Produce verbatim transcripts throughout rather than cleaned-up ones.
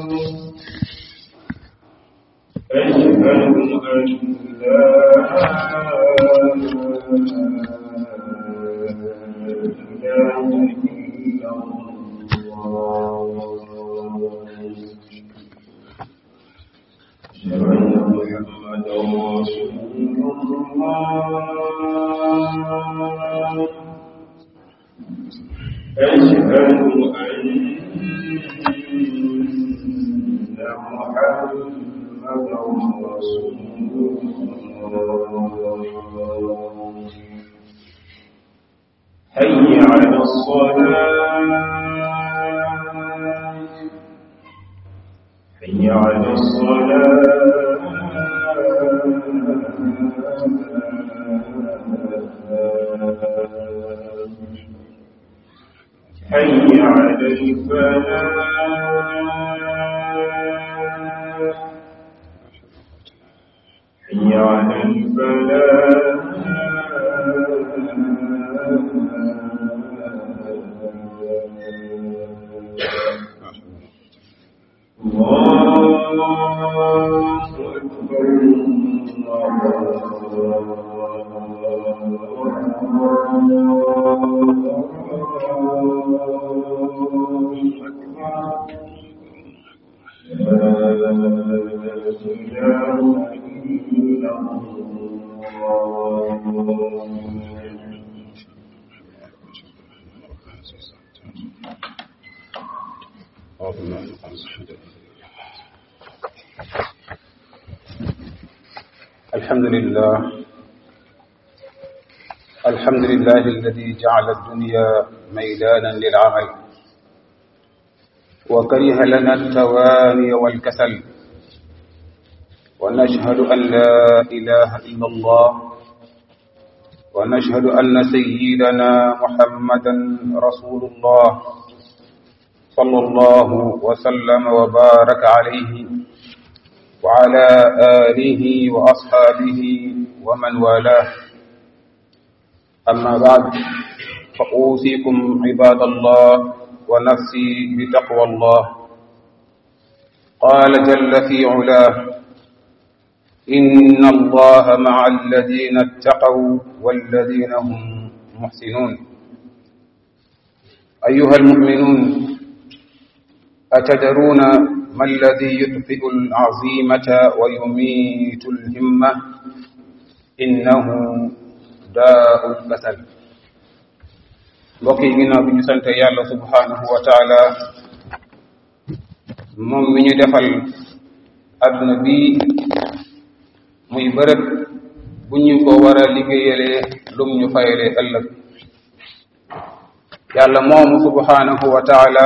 أشهد أن لا إله إلا الله أشهد أن محمدا رسول الله أشهد أن محمدا رسول الله حي على الصلاة حي على الصلاة حي على الفلاح حي على الفلاح الله أكبر الحمد لله الحمد لله الذي جعل الدنيا ميدانا للعمل وكره لنا التواني والكسل ونشهد أن لا إله إلا الله ونشهد أن سيدنا محمدا رسول الله صلى الله وسلم وبارك عليه وعلى آله وأصحابه ومن والاه أما بعد فأوصيكم عباد الله ونفسي بتقوى الله قال جل في علاه إن الله مع الذين اتقوا والذين هم محسنون أيها المؤمنون أتدرون ما الذي يطفئ العزيمة ويميت الهمة إنه داء الكسل mbokk yi ginnaaw bi ñu sant yàlla subhanahu wa taala moom mi ñu defal adduna bi muy bërëb bu ñu ko war a liggéeyalee lum ñu fayalee ëllëg yàlla moomu subhanahu wa taala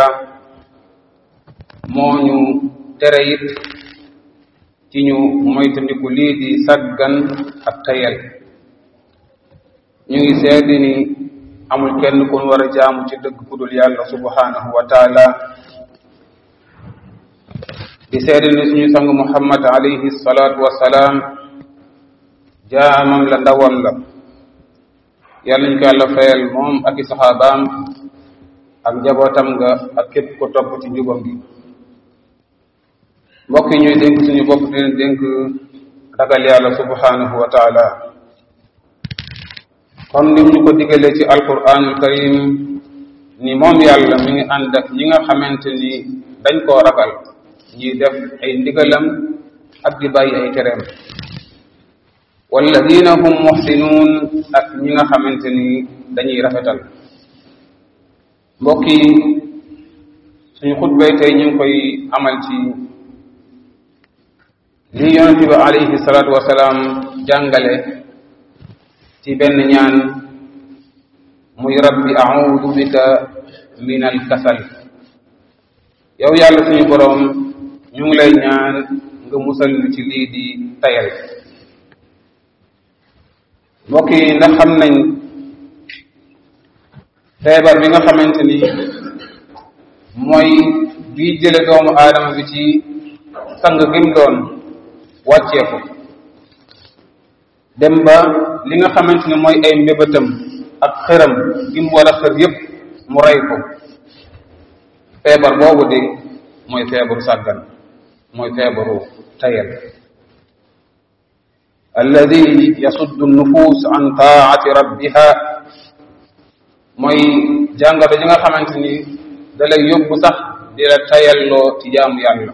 moo ñu tere it ci ñu moytandiku lii di saggan ak tayal ñu ngi seede ni amul kenn kun war a jaamu ci dëgg ku dul yàlla subhanahu wa taala di seede ni suñu sang muhammad alayhi salatu wasalaam jaamam la ndawam la yàlla ñu ko yàlla fayal moom ak i saxaabaam ak njabootam nga ak képp ko topp ci njubam gi mbokk yi ñuy dénk suñu bopp di leen dénk ragal yàlla subhanahu wa taala comme ni ñu ko digalee ci alquranul karim ni moom yàlla mi ngi ànd ak ñi nga xamante ni dañ koo ragal ñiy def ay ndigalam ak di bàyyi ay tereem walladina hum muhsinuun ak ñi nga xamante ni dañuy rafetal mbokk yi suñu xutbay tey ñu ngi koy amal ci lii yonente bi alayhi salaatu wasalaam jàngale ci benn ñaan muy rabbi a'uudu bika min al kasal yow yàlla suñu boroom ñu ngi lay ñaan nga musal ñu ci lii di tayal mbokk yi ndax xam nañ feebar bi nga xamante ni mooy bii jële doomu aadama bi ci sang gim doon wàccee ko dem ba li nga xamante ne mooy ay mbébétam ak xëram gi mu war a xër yépp mu rey ko feebar boobu de mooy feebaru sàggan mooy feebaru tayel alladi yasuddu nufus an taati rabbiha mooy jàngoro ji nga xamante ni da lay yóbbu sax di la tayelloo ci jaamu yàlla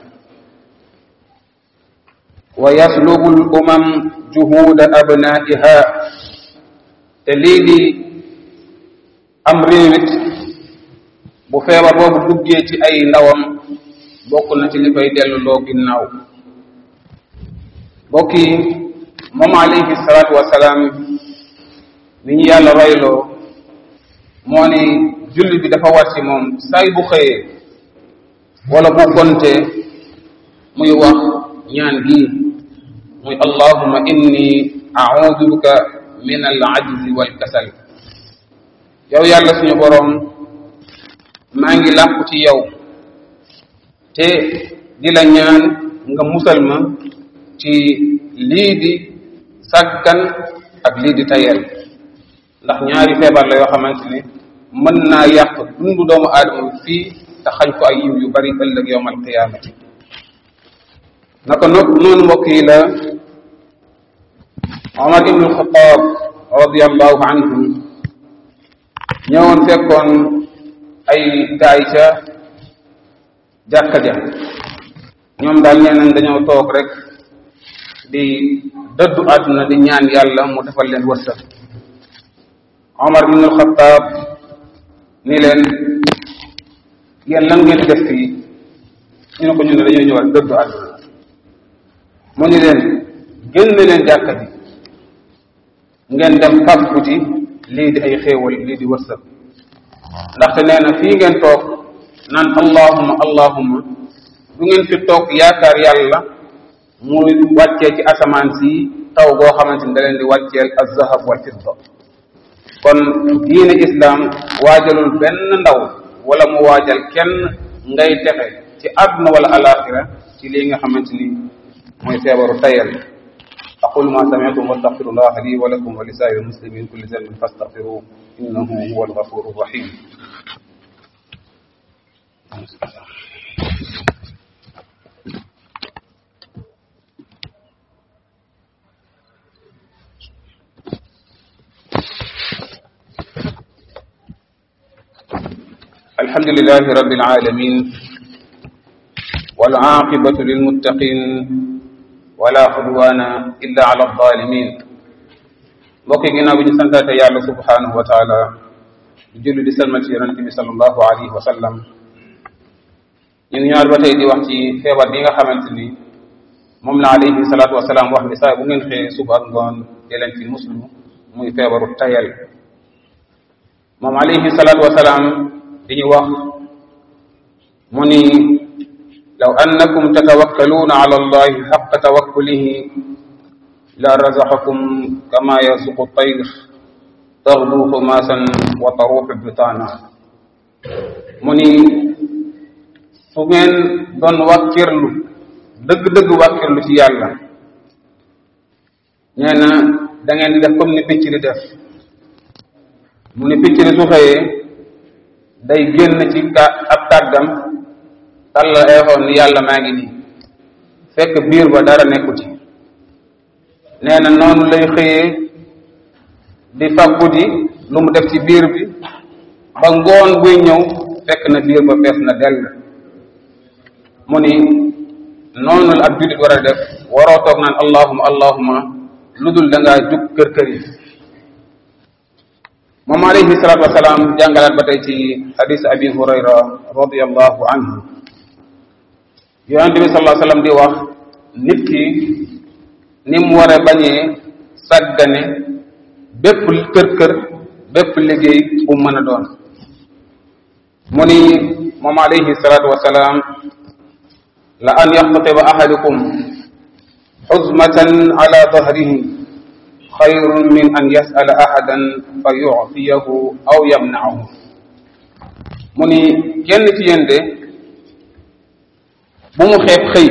wa yaslubu l umam juhuda abnaiha te lii di am réewit bu feebar boobu duggee ci ay ndawam bokk na ci li koy delluloo ginnaaw bokk yi moom alayhi salaatu wasalaam ni ñu yàlla royloo moo ni julli bi dafa war ci moom saay bu xëyee wala bu gontee muy wax ñaan gi muy allahumma inni a'udhu bika min al ajzi wal kasal yow yàlla suñu boroom maa ngi làqu ci yow te di la ñaan nga musal ma ci lii di sàggan ak lii di tayel ndax ñaari feebar la yoo xamante ni mën naa yàq dundu doomu aadama fii te xañ ko ay yiw yu bari ëllëg yawmal qiyaamati naka noonu mbokk yi la Omar ibn al-Khattab radiyallahu anhu ñëwoon fekkoon ay gaay ca jàkka ja ñoom daal nee nañ dañoo toog rek di dëddu àdduna di ñaan yàlla mu defal leen wërsëg Omar ibn al-Khattab ni leen yéen lan ngeen def fii ñu ne ko ñu ne dañoo ñëwal dëddu àdduna mu ni leen génn leen jàkka ji ngeen dem fàggu ci lii di ay xéewal lii di wërsëg ndaxte nee na fii ngeen toog naan allahumma allahumma du ngeen fi toog yaakaar yàlla muy wàccee ci asamaan si taw boo xamante ni da leen di wàcceel az-zahab wal fidda kon diine islam waajalul benn ndaw wala mu waajal kenn ngay texe ci àdduna wala alaxira ci lii nga xamante ni mooy feebaru tayal aqulu ma sami'tum wastaghfirullah li wa lakum wa li sa'iril muslimin kulli dhanbin fastaghfiruhu innahu huwal ghafurur rahim الحمد لله رب العالمين والعاقبة للمتقين ولا عدوان إلا على الظالمين mbokki ginnaaw bi ñu santaate yàlla subhanahu wa taala di julli di salmal ci yonente bi sallallahu alayhi wa sallam ñu ngi ñaar ba tey di wax ci feebar bi nga xamante ni moom la alayhi salaatu wasalaam wax ni saa bu ngeen xëyee suba ak ngoon di leen ci muslu muy feebaru tayal moom alayhi salaatu wasalaam di ñu wax mu ni law annakum tatawakkaluuna ala allahi xaqa tawakkulihi la razaqakum kama yarzuqu tayr taghdu xumasan wa taruuxu bitaana mu ni su ngeen doon wàkkirlu dëgg-dëgg wàkkirlu ci yàlla nee na da ngeen di def comme ni picc di def mu ni picc di su xëyee day génn ci ka ab tàggam tàllal ay xoon ni yàlla maa ngi nii fekk biir ba dara nekku ci nee na noonu lay xëyee di fàggu ji lu mu def ci biir bi ba ngoon buy ñëw fekk na biir ba fees na dell mu ni noonu la ab jullit war a def waroo toog naan allahuma allahuma lu dul da ngaa jug kër kër yi moom alayhi salaatu wasalaam jàngalaat ba tey ci hadis abi hurayra radiallahu anhu yonente bi sallallahu alayhi wasallam di wax nit ki ni mu war a bañee sàggane bépp kër kër bépp liggéey bu mën a doon mu ni moom alayhi salaatu wasalaam la an yaxtatiba ahadukum xuzmatan ala dahrihi xayrun min an yasala ahadan fa yu'tiyahu aw yamna'ahu mu ni kenn ci yéen de bu mu xeeb xëy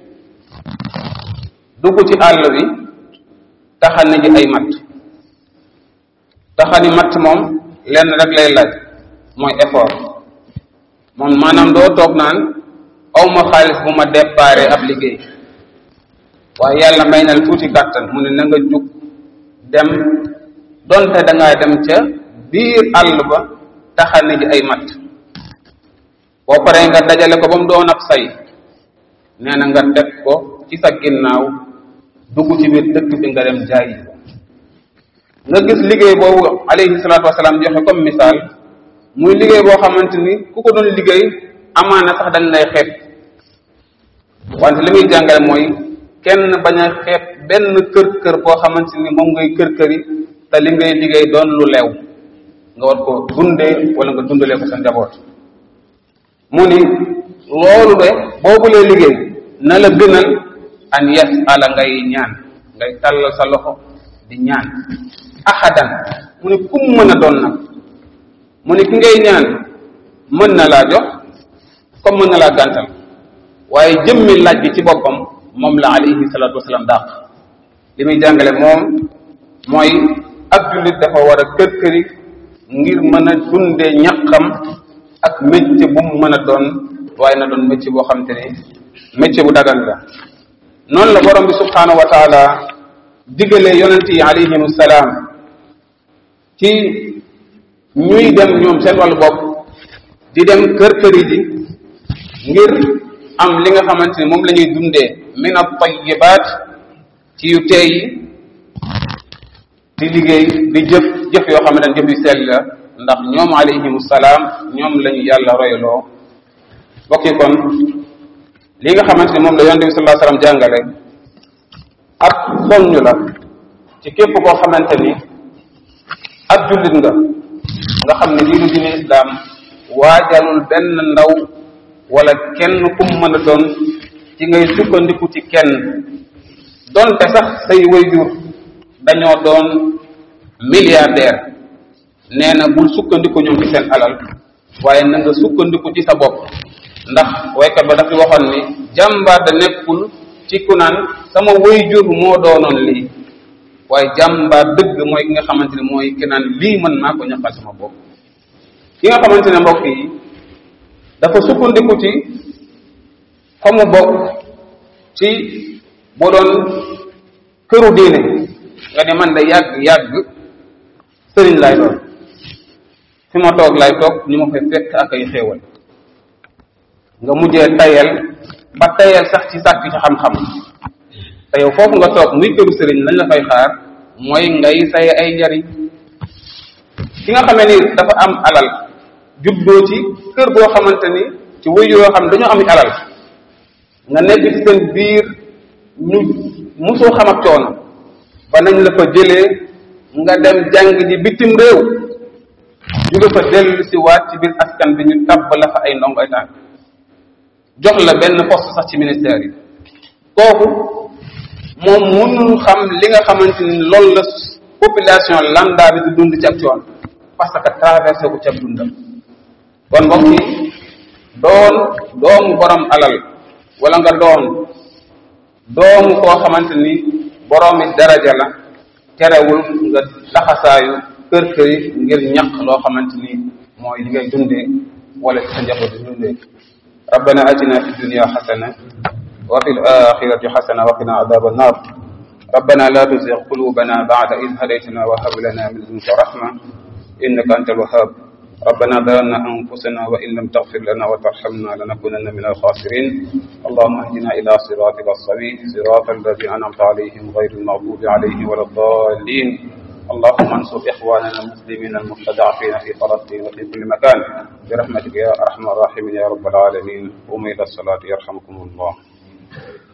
dugg ci àll bi taxani ji ay matt taxani matt moom lenn rek lay laaj mooy effort moom maanaam doo toog naan awma xaalis bu ma déparé ab liggéey waaye yàlla may na la tuuti kàttan mu ne na nga jug dem donte da ngaa dem ca biir àll ba taxani ji ay matt boo paree nga dajale ko ba mu doon ab say nee na nga teg ko ci sa ginnaaw dugg ci biir dëkk bi nga dem jaayi nga gis liggéey boobu alayhi salaatu wasalaam joxe comme misaal muy liggéey boo xamante ni ku ko doon liggéey amaana sax dañ lay xeeb wante li muy jàngale mooy kenn bañ a xeeb benn kër kër boo xamante ni moom ngay kër kër yi te li ngay liggéey doon lu leew nga war ko dundee wala nga dundalee ko sa njaboot mu ni loolu de boobu lay liggéey na la gënal an yas ala ngay ñaan ngay tàllal sa loxo di ñaan ahadan mu ni kum mën a doon nag mu ni ki ngay ñaan mën na laa jox comme mën na laa gàntal waaye jëmmi laaj bi ci boppam moom la alayhi salatu wasalaam dàq li muy jàngale moom mooy ab jullit dafa war a kër këri ngir mën a dunde ñaqam ak métier bu mu mën a doon waaye na doon métier boo xam te ne métier bu dagan la noonu la borom bi subhanahu wa taala digalee yonent yi alayhim salaam ci ñuy dem ñoom seen wàllu bopp di dem kër këri ji ngir am li nga xamante ne moom la ñuy dundee min at-tayyibaat ci yu teey yi di liggéey di jëf jëf yoo xam ne jëf yu sell la ndax ñoom alayhim salaam ñoom la ñu yàlla royloo bokki kon li nga xamante ne moom la yonent bi sallallahu alayhi wasallam jàngale ak soññ la ci képp koo xamante ni ab jullit nga nga xam ne diinu diine islam waajalul benn ndaw wala kenn kum mën a doon ci ngay sukkandiku ci kenn donte sax say wayjur dañoo doon milliardaire nee na bul sukkandiku ñoom ci seen alal waaye na nga sukkandiku ci sa bopp ndax waykat ba dafa waxoon ni jàmbaar da nekkul ci ku naan sama wayjur moo doonoon lii waaye jàmbaar dëgg mooy ki nga xamante ne mooy ki naan lii mën naa ko ñaqal sama bopp ki nga xamante ne mbokk yi dafa sukkandiku ci fa mu bokk ci boo doon këru diine nga ne man de yàgg yàgg sëriñ laay doon fi ma toog laay toog ñu ma fay fekk ak ay xéewal nga mujjee tayel ba tayel sax ci sàkk ci xam-xam te yow foofu nga toog muy këru sëriñ lañ la fay xaar mooy ngay say ay njariñ ki nga xamee ni dafa am alal juddoo ci kër goo xamante ni ci wëyu yoo xam dañoo am alal nga nekk ci seen biir ñu mosoo xam ak coono ba nañ la fa jëlee nga dem jàng ji bitim réew jóge fa dellu si waat ci biir askan bi ñu tabb la fa ay ndongo ay tànk jox la benn poste sax ci ministère yi kooku moom mënul xam li nga xamante ni loolu la population lambda bi di dund ci ak coono parce que traversé ko ci ak dundam kon mbokk yi doon doomu borom alal wala nga doon doomu koo xamante ni boroomi daraja la terewul nga laxasaayu kër kër yi ngir ñaq loo xamante ni mooy li ngay dundee wala ci sa njaboot di dundee rabbana atina fi dunya xasana wa fi al-axirati xasana wa qina adaba annar rabbana la tuzigh qulubana ba'da idh hadaytana wa hab lana min ladunka rahma innaka antal wahhab ربنا ظلمنا أنفسنا وإن لم تغفر لنا وترحمنا لنكونن من الخاسرين اللهم اهدنا إلى صراطك السوي صراط الذين أنعمت عليهم غير المغضوب عليهم ولا الضالين اللهم انصر إخواننا المسلمين المستضعفين في فلسطين وفي كل مكان برحمتك يا أرحم الراحمين يا رب العالمين قوموا إلى الصلاة يرحمكم الله